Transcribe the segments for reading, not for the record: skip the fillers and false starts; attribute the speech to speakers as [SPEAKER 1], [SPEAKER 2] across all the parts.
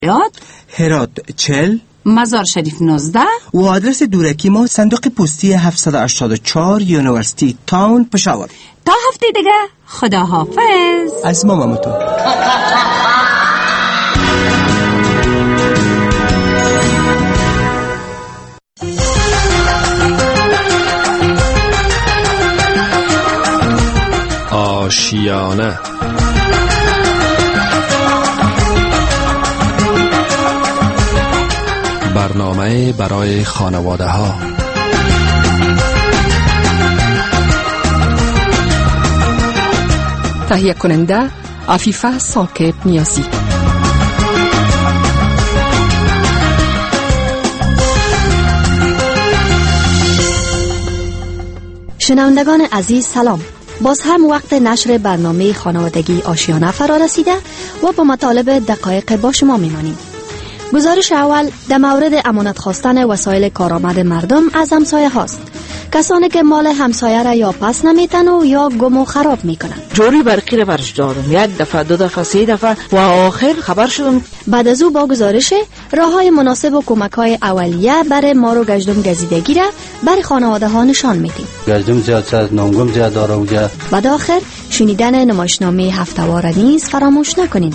[SPEAKER 1] هرات 40
[SPEAKER 2] مزار شریف 19
[SPEAKER 1] و آدرس دورکی ما صندوق پستی 784 یونیورسیتی تاون پشاور.
[SPEAKER 2] تا هفته دیگه خدا حافظ.
[SPEAKER 1] از ما مامتو.
[SPEAKER 3] آشیانه برنامه برای خانواده ها.
[SPEAKER 4] تهیه کننده عفیفه ساکب نیازی.
[SPEAKER 5] شنوندگان عزیز سلام. باز هم وقت نشر برنامه خانوادگی آشیانه فرا رسیده و با مطالب دقایق با شما میمانیم. گزارش اول در مورد امانت خواستن وسایل کارآمد مردم از همسایه هاست. کسانی که مال همسایه را یا پس نمیتن و یا گم و خراب میکنن.
[SPEAKER 6] جوری برقی را برش دادم، یک دفعه، دو دفعه، سه دفعه و آخر خبر شدم.
[SPEAKER 5] بعد از او با گزارش راه های مناسب و کمک های اولیه برای مارو گشتم گزیدگی را برای خانواده ها نشان میدیم.
[SPEAKER 7] گشتم زیاد است، نامگم زیاد داره اوجا.
[SPEAKER 5] بعد آخر شنیدن نمایشنامه هفته‌وار نیز فراموش نکنین.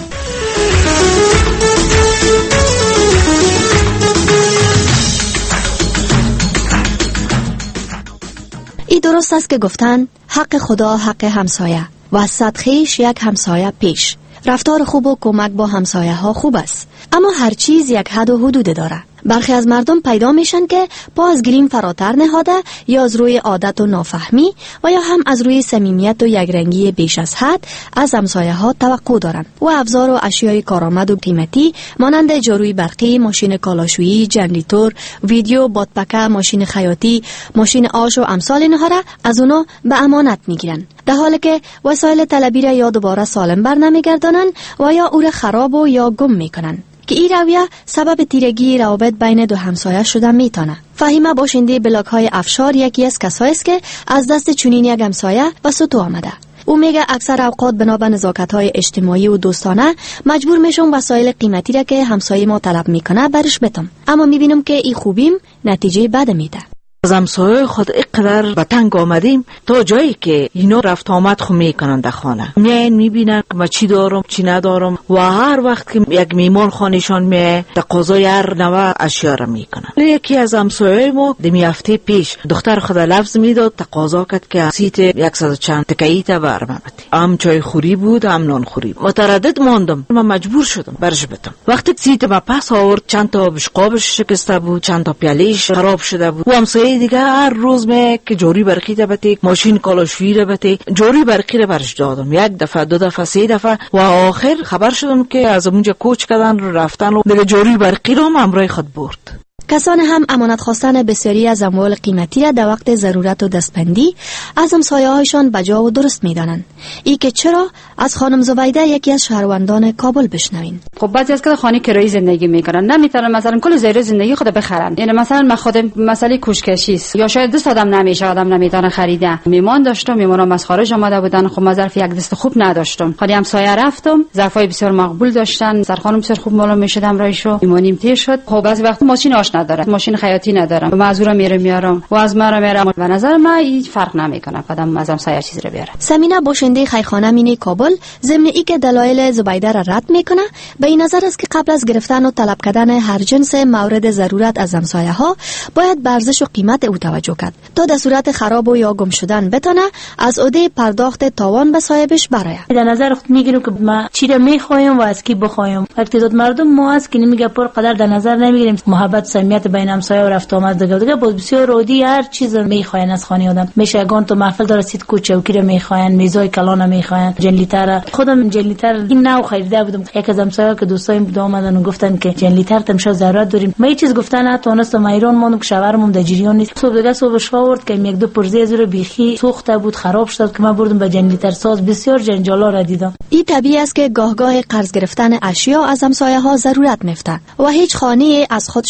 [SPEAKER 5] ای درست است که گفتن حق خدا حق همسایه و صد خویش یک همسایه پیش. رفتار خوب و کمک با همسایه ها خوب است، اما هر چیز یک حد و حدود داره. برخی از مردم پیدا میشن که پا از گریم فراتر نهاده یا از روی عادت و نافهمی و یا هم از روی صمیمیت و یکرنگی بیش از حد از همسایه ها توقع دارن و ابزار و اشیای کارآمد و قیمتی مانند جاروی برقی، ماشین کالاشویی، جنراتور، ویدیو، بادپکه، ماشین خیاطی، ماشین آش و امثال اینها را از اونا به امانت میگیرن، در حالی که وسایل طلبی را یا دوباره سالم بر نمیگردانن و یا او را خراب و یا گم میکنن که این رویه سبب تیرگی روابط بین دو همسایه شدن میتونه. فهیمه باشنده بلاک های افشار یکی از کسایی است که از دست چنین یک همسایه به سطوح آمده. او میگه اکثر اوقات بنا به نزاکت‌های اجتماعی و دوستانه مجبور میشم وسایل قیمتی را که همسایه ما طلب میکنه برش بدم، اما میبینم که این خوبیم نتیجه بد میده.
[SPEAKER 6] از همسایه خود اینقدر به تنگ آمدیم تا جایی که اینا رفت آمد خو میکنن در خانه، میاین میبینن ما چی دارم چی ندارم و هر وقت که یک میمان خانهشان میه تقاضای هر نوع اشیا را میکنن. یکی از همسایه ما دمی هفته پیش دختر خود لفظ میداد، تقاضا کرد که سیت 100 چند تکایی تا برام بده. هم چای خوری بود هم نان خوری. متردد ماندم، من مجبور شدم برش بدم. وقتی سیت ما پس آورد چند تا بشقابش شکسته بود، چند تا پیالهش خراب شده بود. و همسایه دیگه هر روز می که جوری برقی ده بته، ماشین کالاشویی ده بته، جوری برقی رو برش دادم، یک دفعه، دو دفعه، سه دفعه و آخر خبر شدم که از اونجا کوچ کردن رفتن و دیگه جوری برقی رو هم همراه خود برد.
[SPEAKER 5] کسان هم امانت خواستن بسیاری از اموال قیمتی را در وقت ضرورت و دستبندی از همسایه‌هایشان بجا و درست می‌دانند. ای که چرا از خانم زبیده یکی از شهروندان کابل بشنوین.
[SPEAKER 2] خب بعضی از که خانه کرایی زندگی میکنن نمیتونن مثلا کل زیر زندگی خود بخرن. یعنی مثلا من خودم مسئله کوشکشی است یا شاید دست آدم نمیشه، آدم نمیتونه خریده. میمان داشتم، میمونم از خارج آمده بودن، خب ظرف یک دست خوب نداشتم. خالی همسایه رفتم، ظرفای بسیار مقبول داشتن، سرخانم بسیار خوب معلوم میشدم رایشو. میمونیم تیر شد. خب بعضی وقت ماشین آش نداره، ماشین خیاطی ندارم، معذورا میارم و از مرا میارم. به نظر من هیچ فرق نمیکنه کدام از همسایه چیز رو بیاره.
[SPEAKER 5] سمینا باشنده خیرخانه مینی کابل ضمن ای که دلایل زبیده را رد میکنه، به این نظر است که قبل از گرفتن و طلب کردن هر جنس مورد ضرورت از همسایه ها باید به ارزش و قیمت او توجه کرد تا در صورت خراب و یا گم شدن بتونه از عهده پرداخت تاوان به صاحبش برآید.
[SPEAKER 8] در نظر خود میگیرم که ما چی را میخوایم و از کی بخوایم. تعداد مردم ما از کی نمیگه پر قدر در نظر نمیگیریم. محبت صمیمیت بین همسایه و رفت آمد دیگه باز بسیار عادی هر چیز میخواین از خانه آدم. میشه گان تو محفل داره سیت کوچه و کی را میخواین، میزای کلان میخواین، جنلیتر. خودم جنلیتر این نوع خریده بودم. یک از همسایه‌ها که دوستایم بود اومدن و گفتن که جنلیتر تمشا ضرورت داریم. ما هیچ چیز گفتن نتونستم، ایران مونم که شوهرم در جریان نیست. صبح دیگه صبحش آورد که یک دو پرزه از رو بیخی سوخته بود، خراب شد که ما بردم به جنلیتر ساز. بسیار جنجالا را دیدم.
[SPEAKER 5] این طبیعی است که گاه قرض گرفتن اشیا از همسایه‌ها ضرورت میفته و هیچ خانه از خود شاید پوره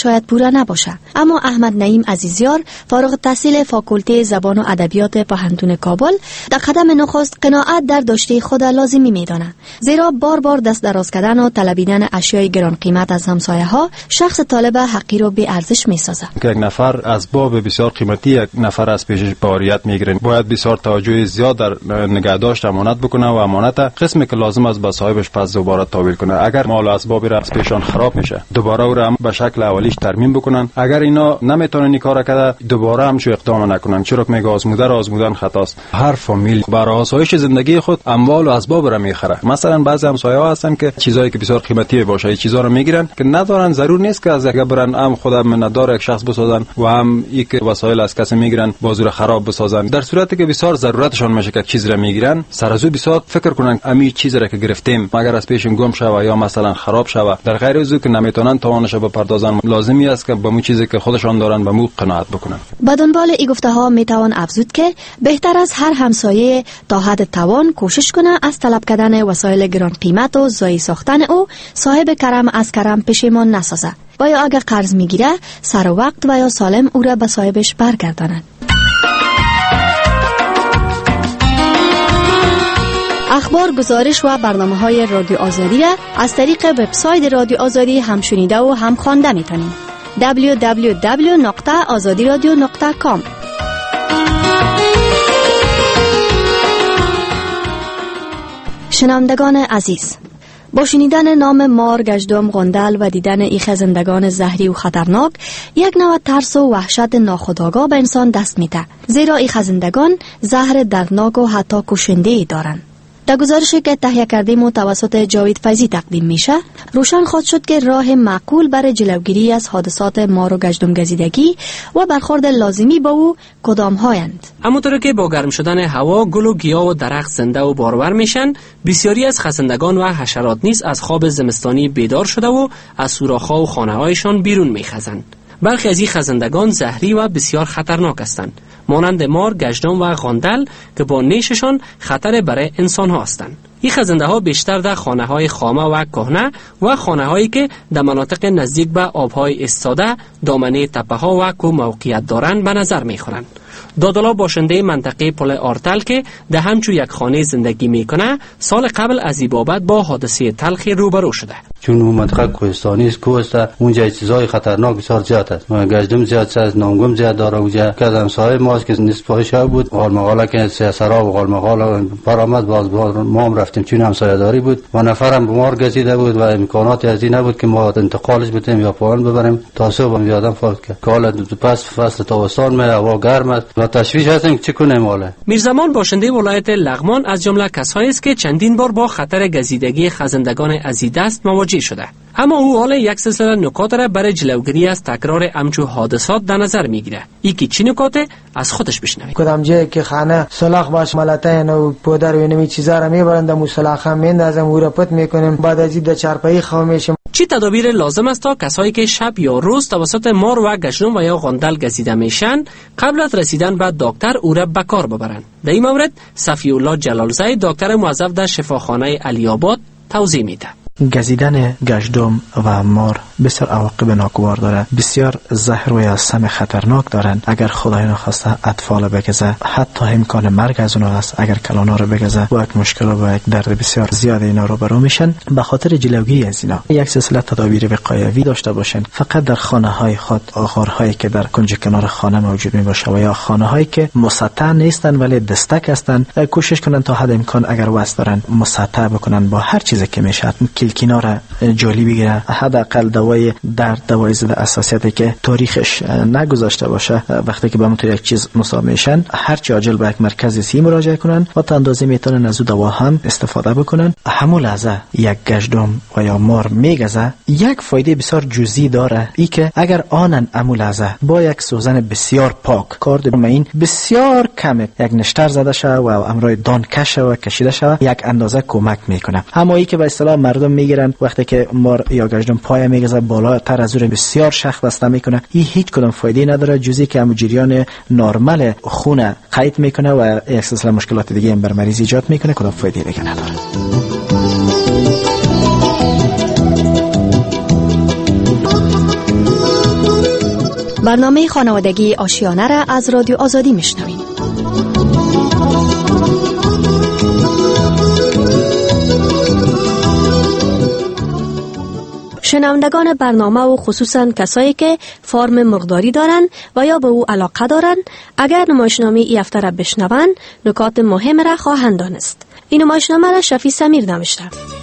[SPEAKER 5] مشکل نباشه. اما احمد نعیم عزیزیار فارغ التحصیل فاکولته زبان و ادبیات پوهنتون کابل در قدم نخست قناعت در داشته خود لازمی میدانه، زیرا بار بار دست دراز کردن و طلبیدن اشیای گران قیمت از همسایه‌ها شخص طالب حقیر رو بی ارزش میسازه.
[SPEAKER 9] که یک نفر اسباب بسیار قیمتی یک نفر از پیشش باریت میگیره، باید بسیار توجه زیاد در نگهداشت امانت بکنه و امانت قسمی که لازم است به صاحبش پس دوباره تحویل کنه. اگر مال و اسبابی را از پیشان خراب میشه دوباره او را به شکل اولیش ترمیم بکنن. اگر اینا نمیتونن این کارو کرده دوباره هم چه اقدام نکنن، چرا که میگه آزمودن خطاست. هر فامیل برای آسایش زندگی خود اموال و اسباب را میخره. مثلا بعضی همسایه‌ها هستن که چیزایی که بسیار قیمتی باشه این چیزا رو میگیرن که ندارن، ضرور نیست که از یک برن هم خودم نداره یک شخص بسازن و هم یک وسایل از کسی میگیرن بازو را خراب بسازن. در صورتی که بسیار ضرورتشان میشه که چیز را میگیرن سر از او بسیار فکر کنن امی چیز را که گرفتیم اگر از پیشم گم شوه یا مثلا خراب شوه، در غیر از که نمیتونن توانش بپردازن، لازمی است که به مو چیزی که خودشان دارن به مو قناعت بکنن.
[SPEAKER 5] به دنبال این گفته ها میتوان افزود که بهتر از هر همسایه تا حد توان کوشش کنه از طلب کردن وسایل گران قیمت و ضایع ساختن او صاحب کرم از کرم پشیمان نسازه و یا اگر قرض میگیره سر وقت و یا سالم او را به صاحبش برگردانند. اخبار، گزارش و برنامه‌های رادیو آزادی را از طریق وبسایت رادیو آزادی هم شنیده و هم خوانده می‌تونید. www.azadiradio.com. شنوندگان عزیز، با شنیدن نام مار، گژدم، غندل و دیدن این خزندگان زهری و خطرناک یک نوع ترس و وحشت ناخودآگاه به انسان دست میده، زیرا این خزندگان زهر دردناک و حتی کشنده‌ای دارند. در گزارشی که تهیه کردیم و توسط جاوید فیضی تقدیم میشه، روشن خواهد شد که راه معقول برای جلوگیری از حادثات مار و گژدم گزیدگی و برخورد لازمی با او کدام هایند.
[SPEAKER 10] همونطور که با گرم شدن هوا گل و گیاه و درخت زنده و بارور میشن، بسیاری از خزندگان و حشرات نیز از خواب زمستانی بیدار شده و از سوراخ‌ها و خانه‌هایشان بیرون میخزند. برخی از این خزندگان زهری و بسیار خطرناک هستند، مانند مار، گژدم و غندل که با نیششان خطر برای انسان ها هستند. این خزنده ها بیشتر در خانه های خامه و کهنه و خانه هایی که در مناطق نزدیک به آبهای ایستاده، دامنه تپه ها و کو موقعیت دارند به نظر می خورند. دادالا باشنده منطقه پل آرتل که در همچون یک خانه زندگی میکنه، سال قبل از این بابت با حادثه تلخی روبرو شده.
[SPEAKER 7] چون اون منطقه کوهستانی است، کوه است، اونجا چیزای خطرناک بسیار زیاد است. گژدم زیاد است، نانگم زیاد داره اونجا. که از همسایه ما که نصفش بود، غالمغاله که سرا و غالمغاله برآمد، باز ما هم رفتیم چون همسایه داری بود و نفرم بیمار گزیده بود و امکانات از این نبود که ما انتقالش بدیم یا پایان ببریم. تا صبح هم یادم فوت کرد. که حالا پس فصل تابستان می هوا گرم است و تشویش هستیم چه کنیم حالا.
[SPEAKER 10] میرزمان باشنده ولایت لغمان از جمله کسایی است که چندین بار با خطر گزیدگی خزندگان از این دست مواجه شده. اما او حالا یک سلسله نکات را برای جلوگیری از تکرار همچو حادثات در نظر میگیره. یکی چی نکاته از خودش بشنوید.
[SPEAKER 11] کدام جایی که خانه سلاخ باش ملته و پودر و اینمی چیزا را میبرند مو سلاخ هم میندازم او را پت میکنیم، بعد از این چارپایی خواب میشیم.
[SPEAKER 10] چی تدابیر لازم است تا کسایی که شب یا روز توسط مار و گژدم و یا غندل گزیده میشن قبل از رسیدن به دکتر او را به کار ببرند؟ در این مورد صفی الله جلالزی دکتر موظف در شفاخانه علی آباد توضیح میده.
[SPEAKER 12] گزیدن گژدم و مار بسیار عواقب ناگوار داره، بسیار زهر و یا سم خطرناک دارن. اگر خدای نخواسته اطفال بگزه، حتی امکان مرگ از اونها هست. اگر کلانا رو بگزه با یک مشکل و با یک درد بسیار زیاد اینا رو برو میشن. به خاطر جلوگیری از اینا یک سلسله تدابیر وقایوی داشته باشین. فقط در خانه های خود، آغارهایی که در کنج کنار خانه موجود می باشه و یا خانه هایی که مسطح نیستن ولی دستک هستن، کوشش کنن تا حد امکان اگر واسه دارن مسطح بکنن با هر چیزی که میشه. کلکینا را جالی بگیره، حداقل دوای درد، دوای ضد حساسیتی که تاریخش نگذاشته باشه. وقتی که به مطور یک چیز مصاب میشن، هر چی عاجل به یک مرکز صحی مراجعه کنن و تا اندازه میتونن از دوا هم استفاده بکنن. همون لحظه یک گژدم و یا مار میگزه، یک فایده بسیار جزئی داره، ای که اگر آنن همون لحظه با یک سوزن بسیار پاک کارد این بسیار کم یک نشتر زده شه و امرای دان کشه و کشیده شه، یک اندازه کمک میکنه. همایی که به اصطلاح مردم میگیرن وقتی که مار یا گژدم پای میگزه بالاتر از اون بسیار شخ بسته میکنه، این هیچ کدام فایده نداره جزی که هم جریان نرمال خون قید میکنه و یک سلسله مشکلات دیگه هم بر مریض ایجاد میکنه. کدام فایده دیگه نداره.
[SPEAKER 5] برنامه خانوادگی آشیانه را از رادیو آزادی میشنوید. شنوندگان برنامه و خصوصا کسایی که فارم مرغداری دارن و یا به او علاقه دارن، اگر نمایشنامه ای هفته را بشنون نکات مهم را خواهند دانست. این نمایشنامه را شفیع سمیر نوشته.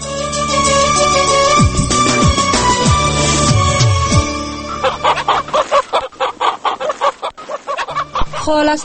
[SPEAKER 13] خاله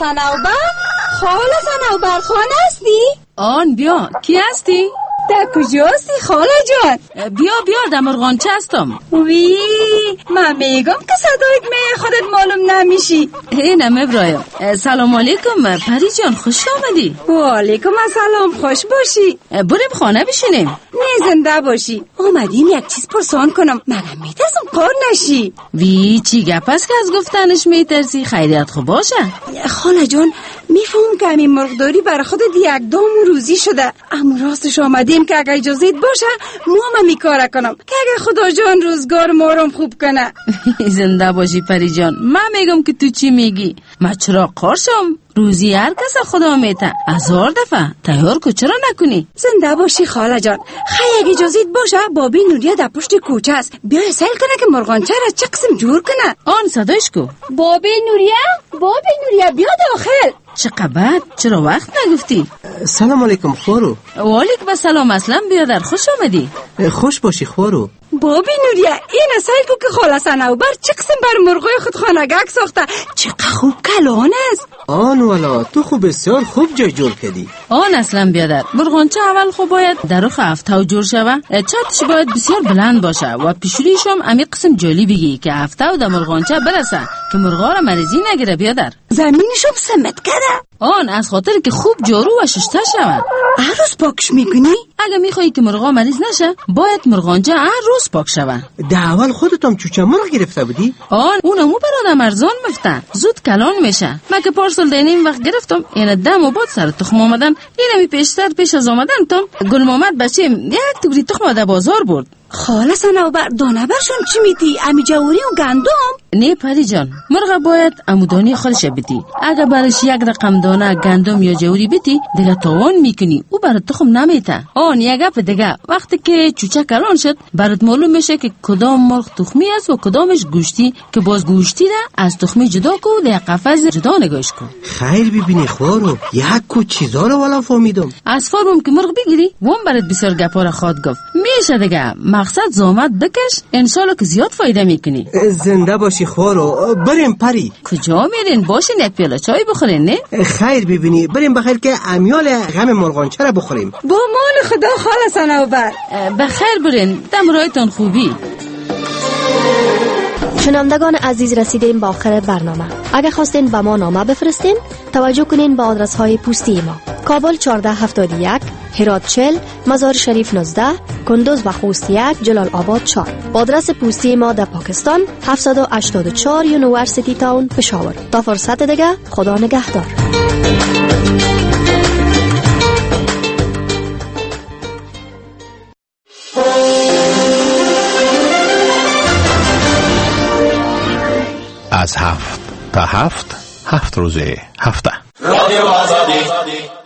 [SPEAKER 13] صنوبر خانه هستی؟
[SPEAKER 14] آن بیا، کی هستی؟
[SPEAKER 13] در کجاستی خاله جان؟
[SPEAKER 14] بیا در مرغانچه هستم.
[SPEAKER 13] وی من میگم که صدایت خودت معلوم نمیشی.
[SPEAKER 14] اینم ابراهیم. سلام علیکم پری جان، خوش آمدی.
[SPEAKER 13] و علیکم السلام، خوش باشی.
[SPEAKER 14] بریم خانه بشینیم.
[SPEAKER 13] نه زنده باشی. آمدیم یک چیز پرسان کنم، منم میترسم قار نشی.
[SPEAKER 14] وی چی گپ است که از گفتنش میترسی؟ خیریت خوب باشه.
[SPEAKER 13] خاله جان میفهم که همین مرغداری برای خودت یک دام روزی شده، اما راستش آمدیم که اگه اجازت باشه ما میکاره کنم که اگه خدا جان روزگار مارم خوب کنه.
[SPEAKER 14] زنده باشی پری جان. من میگم که تو چی میگی؟ من چرا قارشم؟ روزی هر کس خدا میته، 1000 دفعه تیار کو، چرا نکنی؟
[SPEAKER 13] زنده باشی خاله جان. اگه اجازت باشه بابی نوریا در پشت کوچه است، بیا سیل کنه که مرغانچه را چه قسم جور کنه.
[SPEAKER 14] آن صدایش کو.
[SPEAKER 13] بابی نوریا بیا داخل.
[SPEAKER 14] چه قبط؟ چرا وقت نگفتی؟
[SPEAKER 1] سلام علیکم خورو.
[SPEAKER 14] و علیکم السلام. اصلا بیادر خوش آمدی.
[SPEAKER 1] خوش باشی خورو.
[SPEAKER 13] بابی نوریا این سیل کو که خاله صنوبر چه قسم بر مرغای خود خانگک ساخته، چقدر خوب کلان است.
[SPEAKER 1] آن والا تو خوب بسیار خوب جای جور کردی.
[SPEAKER 14] آن اصلا بیادر مرغانچه اول خوب باید در رخ هفته جور شوه، چتش باید بسیار بلند باشه و پیشوریش هم امی قسم جالی بگی که هفته و در مرغانچه برسه که مرغا را مریضی نگیره بیادر.
[SPEAKER 13] زمینشم سمت کرده.
[SPEAKER 14] آن از خاطر که خوب جارو و شسته شود.
[SPEAKER 13] هر روز پاکش میکنی؟
[SPEAKER 14] اگه میخوایی که مرغا مریض نشه باید مرغانچه هر روز پاک شود.
[SPEAKER 1] در اول خودتم چوچه مرغ گرفته بودی؟
[SPEAKER 14] اونمو برادم ارزان مفته، زود کلان میشه. من که پارسال دینیم وقت گرفتم این دم و باد سر تخم آمدن، اینمی پیشتر پیش از آمدن تم گل محمد بچیم یک توری تخم در بازار برد.
[SPEAKER 13] خاله صنوبر دانه برشون چی میدی؟ امی جوری و گندم؟
[SPEAKER 14] نه پری جان، مرغ باید عمودانی خودش بدی. اگه برش یک رقم دانه گندم یا جوری بدی دیگه تاوان میکنی، او برات تخم نمیته. آن یک گپ دیگه، وقتی که چوچه کلان شد برات معلوم میشه که کدام مرغ تخمی است و کدامش گوشتی، که باز گوشتی را از تخمی جدا کو و در قفس جدا نگاش کن.
[SPEAKER 1] خیر ببینی خورو، یک کو چیزا رو والا فهمیدم.
[SPEAKER 14] از فارم که مرغ بگیری وام برات بسیار گپا را خواد گفت. میشه دیگه مقصد زحمت بکش، انشالله که زیاد فایده میکنی.
[SPEAKER 1] زنده باشی خورو. بریم پری.
[SPEAKER 14] کجا میرین؟ باشین یک پیاله چای بخورین. نه
[SPEAKER 1] خیر ببینی بریم بخیر که امیال غم مرغانچه را بخوریم.
[SPEAKER 13] با مال خدا خاله صنوبر.
[SPEAKER 14] بخیر برین، دم رایتان خوبی.
[SPEAKER 5] شنوندگان عزیز رسیدیم به آخر برنامه. اگر خواستین به ما نامه بفرستین توجه کنین به آدرس های پستی ما: کابل 1471، هرات 40، مزار شریف 19، کندوز و خوست 1، جلال آباد 4. با آدرس پستی ما در پاکستان 784 یونیورسیتی تاون پشاور. تا فرصت دیگه خدا نگهدار.
[SPEAKER 15] از 7 تا 7 روز هفته.
[SPEAKER 16] رادیو آزادی